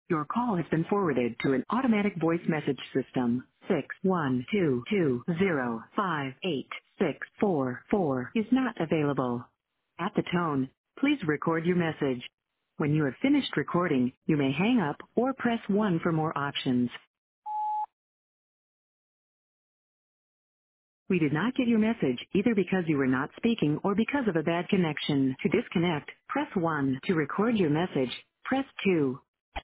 Your call has been forwarded to an automatic voice message system. 61220586444 is not available. At the tone, please record your message. When you have finished recording, you may hang up or press 1 for more options. We did not get your message either because you were not speaking or because of a bad connection. To disconnect, press 1. To record your message, press 2.